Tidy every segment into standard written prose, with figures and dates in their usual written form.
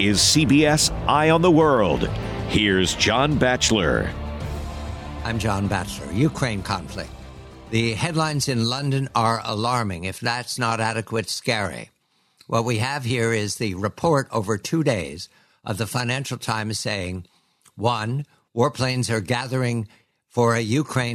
is CBS Eye on the World. Here's John Batchelor. I'm John Batchelor. Ukraine conflict. The headlines in London are alarming. If that's not adequate, scary. What we have here is the report over 2 days of the Financial Times saying, 1, warplanes are gathering for at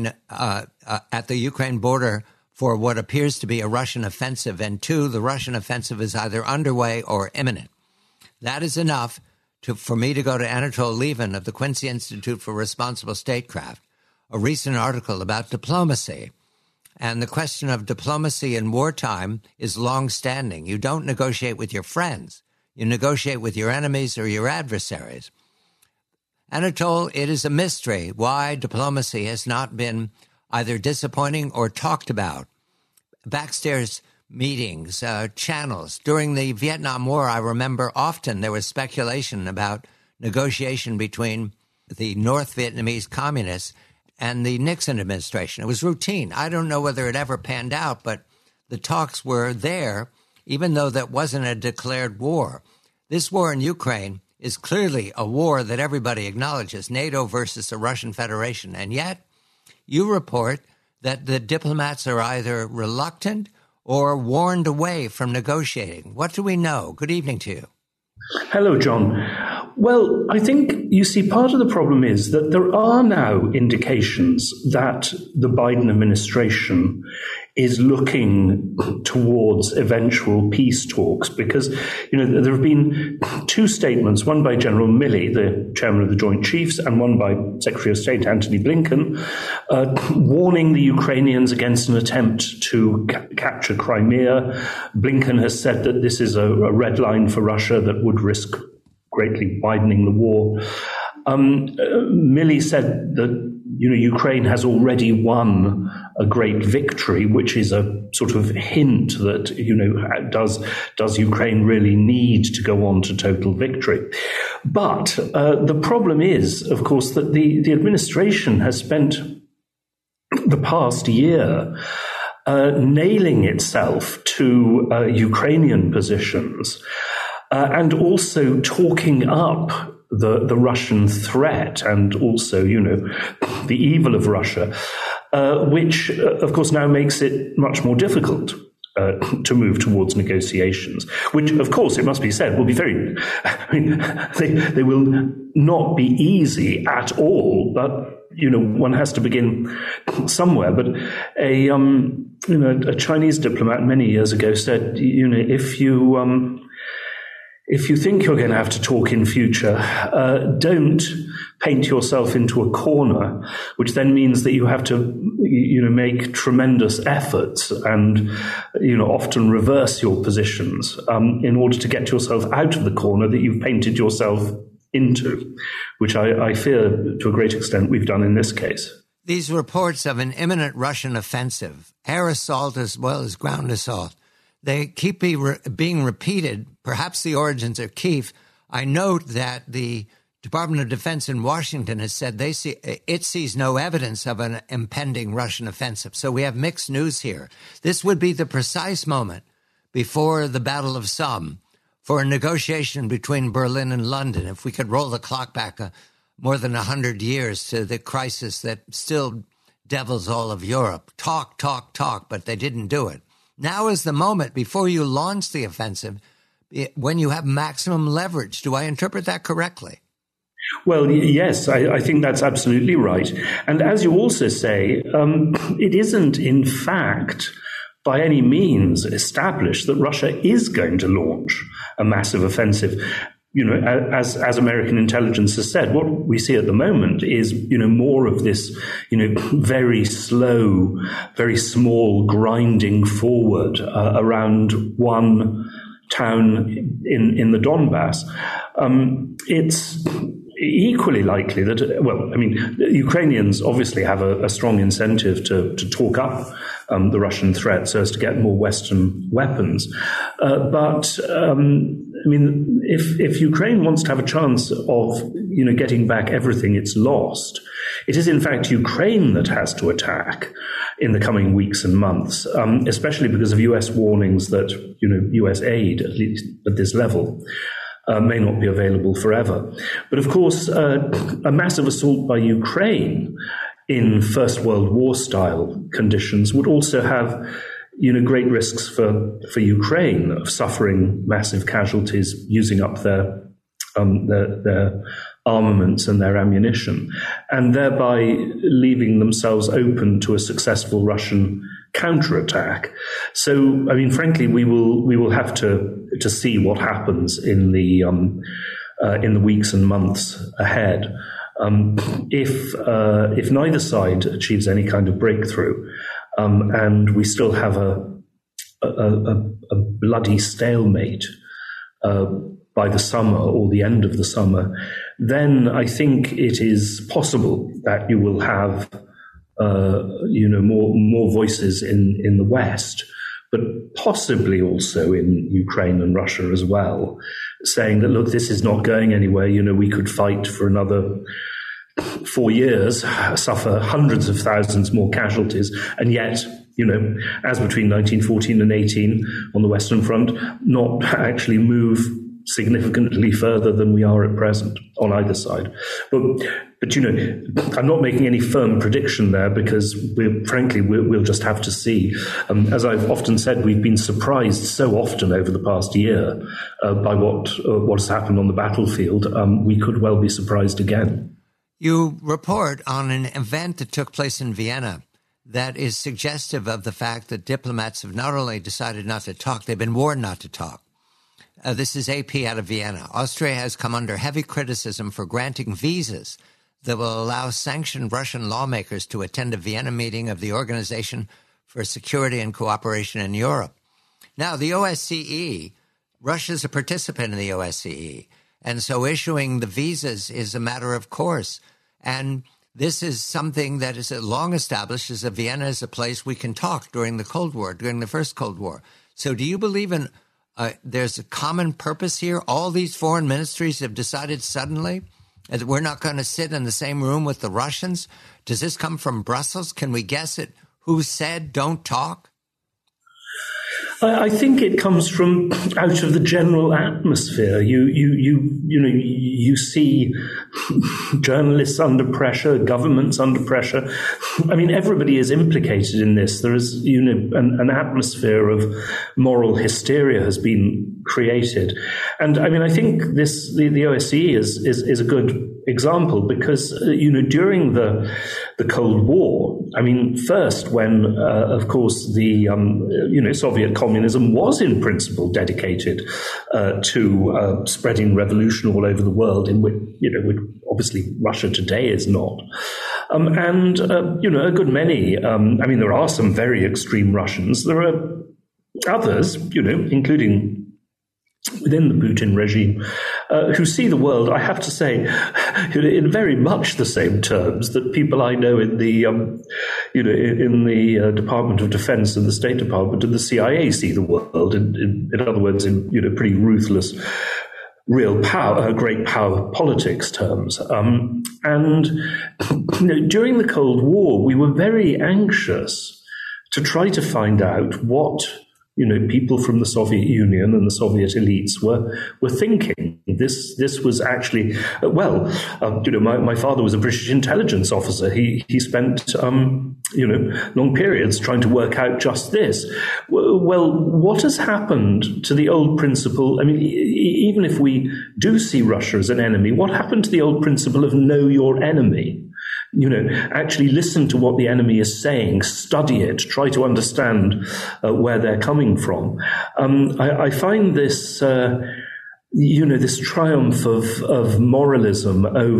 the Ukraine border for what appears to be a Russian offensive, and 2, the Russian offensive is either underway or imminent. That is enough for me to go to Anatol Lieven of the Quincy Institute for Responsible Statecraft, a recent article about diplomacy. And the question of diplomacy in wartime is long-standing. You don't negotiate with your friends. You negotiate with your enemies or your adversaries. Anatol, it is a mystery why diplomacy has not been either disappointing or talked about. Backstairs meetings, channels. During the Vietnam War, I remember often there was speculation about negotiation between the North Vietnamese communists and the Nixon administration. It was routine. I don't know whether it ever panned out, but the talks were there, even though that wasn't a declared war. This war in Ukraine is clearly a war that everybody acknowledges, NATO versus the Russian Federation. And yet, you report that the diplomats are either reluctant or warned away from negotiating. What do we know? Good evening to you. Hello, John. Well, I think, you see, part of the problem is that there are now indications that the Biden administration is looking towards eventual peace talks because, there have been 2 statements, one by General Milley, the chairman of the Joint Chiefs, and one by Secretary of State Antony Blinken, warning the Ukrainians against an attempt to capture Crimea. Blinken has said that this is a red line for Russia that would risk greatly widening the war. Milley said that Ukraine has already won a great victory, which is a sort of hint that does Ukraine really need to go on to total victory? But the problem is, of course, that the administration has spent the past year nailing itself to Ukrainian positions and also talking up the Russian threat and also, the evil of Russia, which, of course, now makes it much more difficult to move towards negotiations, which, of course, it must be said, will be they will not be easy at all, but, one has to begin somewhere. But a Chinese diplomat many years ago said, if you think you're going to have to talk in future, don't paint yourself into a corner, which then means that you have to, make tremendous efforts and, often reverse your positions in order to get yourself out of the corner that you've painted yourself into, which I fear to a great extent we've done in this case. These reports of an imminent Russian offensive, air assault as well as ground assault, they keep being repeated. Perhaps the origins are Kyiv. I note that the Department of Defense in Washington has said it sees no evidence of an impending Russian offensive. So we have mixed news here. This would be the precise moment before the Battle of Somme for a negotiation between Berlin and London. If we could roll the clock back more than 100 years to the crisis that still devils all of Europe. Talk, but they didn't do it. Now is the moment before you launch the offensive when you have maximum leverage. Do I interpret that correctly? Well, yes, I think that's absolutely right. And as you also say, it isn't, in fact, by any means established that Russia is going to launch a massive offensive. As American intelligence has said, what we see at the moment is, more of this, very slow, very small grinding forward around one town in the Donbass. It's equally likely that, the Ukrainians obviously have a strong incentive to talk up the Russian threat so as to get more Western weapons. But if Ukraine wants to have a chance of, getting back everything it's lost, it is in fact Ukraine that has to attack in the coming weeks and months, especially because of US warnings that, US aid, at least at this level, may not be available forever. But of course, a massive assault by Ukraine in First World War style conditions would also have, great risks for Ukraine of suffering massive casualties, using up their armaments and their ammunition, and thereby leaving themselves open to a successful Russian counterattack. So, frankly, we will have to see what happens in the weeks and months ahead. If neither side achieves any kind of breakthrough, and we still have a bloody stalemate by the summer or the end of the summer, then I think it is possible that you will have more voices in the West, but possibly also in Ukraine and Russia as well, saying that, look, this is not going anywhere. We could fight for another 4 years, suffer hundreds of thousands more casualties, and yet, as between 1914 and 18 on the Western Front, not actually move significantly further than we are at present on either side. But I'm not making any firm prediction there, because we'll just have to see. As I've often said, we've been surprised so often over the past year by what has happened on the battlefield. We could well be surprised again. You report on an event that took place in Vienna that is suggestive of the fact that diplomats have not only decided not to talk, they've been warned not to talk. This is AP out of Vienna. Austria has come under heavy criticism for granting visas that will allow sanctioned Russian lawmakers to attend a Vienna meeting of the Organization for Security and Cooperation in Europe. Now, the OSCE, Russia's a participant in the OSCE, and so issuing the visas is a matter of course. And this is something that is long established as Vienna is a place we can talk during the Cold War, during the first Cold War. So do you believe in there's a common purpose here? All these foreign ministries have decided suddenly that we're not going to sit in the same room with the Russians. Does this come from Brussels? Can we guess it? Who said don't talk? I think it comes from out of the general atmosphere. You see journalists under pressure, governments under pressure. Everybody is implicated in this. There is, an atmosphere of moral hysteria has been created, and I think the OSCE is a good example, because during the Cold War, first when of course the Soviet communism was in principle dedicated to spreading revolution all over the world, in which obviously Russia today is not, and a good many. There are some very extreme Russians. There are others, including within the Putin regime, who see the world, I have to say, in very much the same terms that people I know in the, in the Department of Defense and the State Department and the CIA see the world. In other words, in pretty ruthless, real power, great power politics terms. And during the Cold War, we were very anxious to try to find out what people from the Soviet Union and the Soviet elites were thinking. This was actually, my father was a British intelligence officer. He spent, long periods trying to work out just this. Well, what has happened to the old principle? Even if we do see Russia as an enemy, what happened to the old principle of know your enemy? Actually listen to what the enemy is saying, study it, try to understand where they're coming from. I find this, this triumph of moralism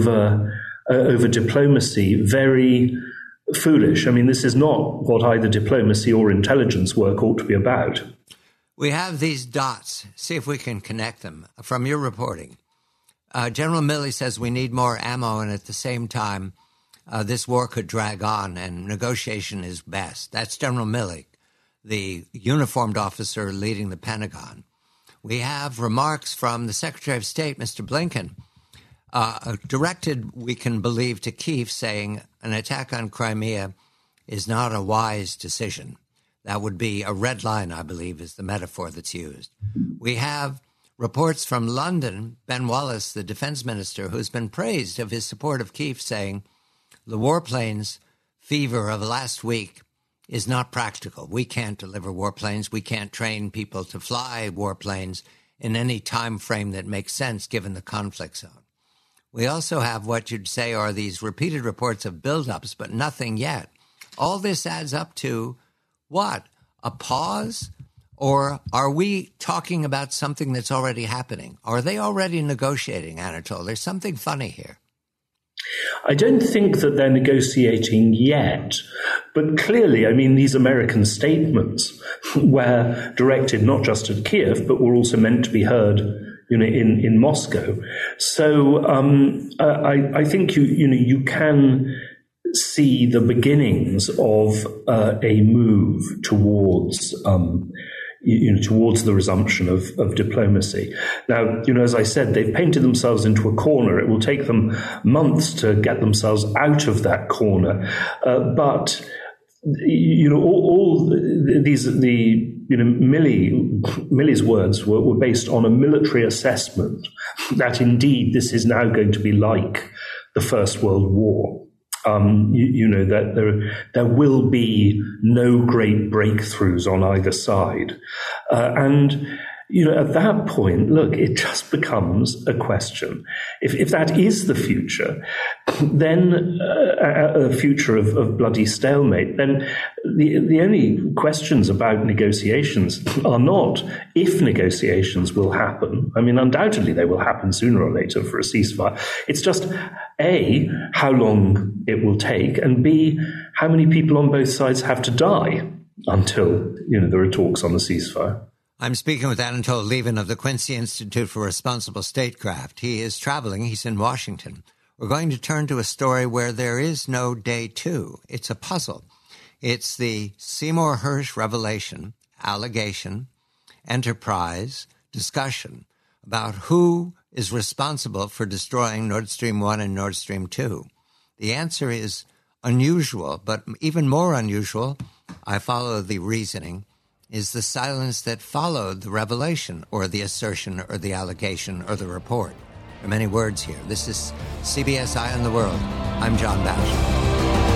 over diplomacy very foolish. This is not what either diplomacy or intelligence work ought to be about. We have these dots. See if we can connect them from your reporting. General Milley says we need more ammo, and at the same time, this war could drag on and negotiation is best. That's General Milley, the uniformed officer leading the Pentagon. We have remarks from the Secretary of State, Mr. Blinken, directed, we can believe, to Kyiv, saying an attack on Crimea is not a wise decision. That would be a red line, I believe, is the metaphor that's used. We have Reports from London, Ben Wallace, the defense minister, who's been praised of his support of Kyiv, saying the warplanes fever of last week is not practical. We can't deliver warplanes. We can't train people to fly warplanes in any time frame that makes sense given the conflict zone. We also have what you'd say are these repeated reports of buildups, but nothing yet. All this adds up to what? A pause? Or are we talking about something that's already happening? Are they already negotiating, Anatole? There's something funny here. I don't think that they're negotiating yet, but clearly, I mean, these American statements were directed not just at Kyiv, but were also meant to be heard, in Moscow. So I think you can see the beginnings of a move towards towards the resumption of diplomacy. Now, as I said, they've painted themselves into a corner. It will take them months to get themselves out of that corner. But all these, Milley's words were based on a military assessment that indeed this is now going to be like the First World War. That there will be no great breakthroughs on either side. And at that point, look, it just becomes a question. If that is the future, then a future of bloody stalemate, then the only questions about negotiations are not if negotiations will happen. I mean, undoubtedly they will happen sooner or later for a ceasefire. It's just, A, how long it will take, and B, how many people on both sides have to die until, there are talks on the ceasefire. I'm speaking with Anatole Lieven of the Quincy Institute for Responsible Statecraft. He is traveling. He's in Washington. We're going to turn to a story where there is no day two. It's a puzzle. It's the Seymour Hersh revelation, allegation, enterprise, discussion about who is responsible for destroying Nord Stream 1 and Nord Stream 2. The answer is unusual, but even more unusual, I follow the reasoning, is the silence that followed the revelation or the assertion or the allegation or the report. There are many words here. This is CBS Eye on the World. I'm John Batchelor.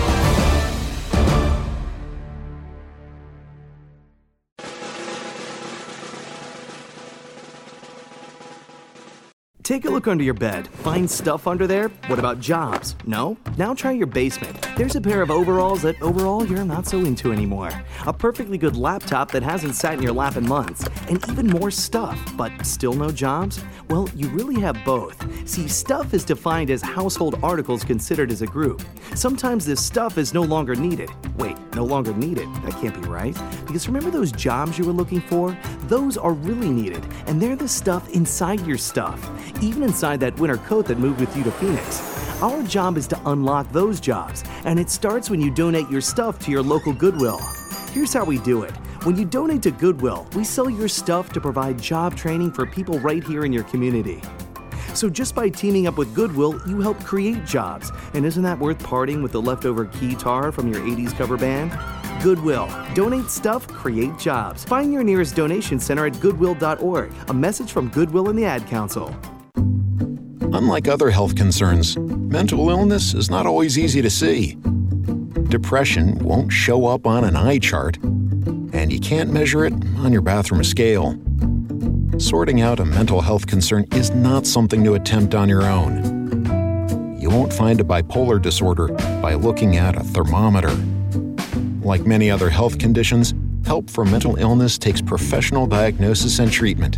Take a look under your bed. Find stuff under there? What about jobs? No? Now try your basement. There's a pair of overalls that overall you're not so into anymore. A perfectly good laptop that hasn't sat in your lap in months. And even more stuff, but still no jobs? Well, you really have both. See, stuff is defined as household articles considered as a group. Sometimes this stuff is no longer needed. Wait, no longer needed? That can't be right. Because remember those jobs you were looking for? Those are really needed, and they're the stuff inside your stuff. Even inside that winter coat that moved with you to Phoenix. Our job is to unlock those jobs, and it starts when you donate your stuff to your local Goodwill. Here's how we do it. When you donate to Goodwill, we sell your stuff to provide job training for people right here in your community. So just by teaming up with Goodwill, you help create jobs. And isn't that worth parting with the leftover keytar from your 80s cover band? Goodwill. Donate stuff, create jobs. Find your nearest donation center at goodwill.org. A message from Goodwill and the Ad Council. Unlike other health concerns, mental illness is not always easy to see. Depression won't show up on an eye chart, and you can't measure it on your bathroom scale. Sorting out a mental health concern is not something to attempt on your own. You won't find a bipolar disorder by looking at a thermometer. Like many other health conditions, help for mental illness takes professional diagnosis and treatment.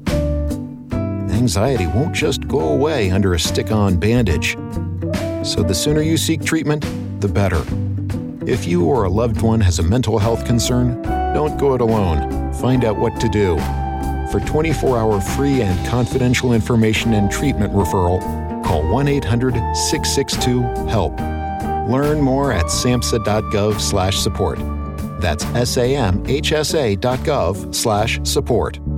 Anxiety won't just go away under a stick-on bandage. So the sooner you seek treatment, the better. If you or a loved one has a mental health concern, don't go it alone. Find out what to do. For 24-hour free and confidential information and treatment referral, call 1-800-662-HELP. Learn more at samhsa.gov/support. That's samhsa.gov/support.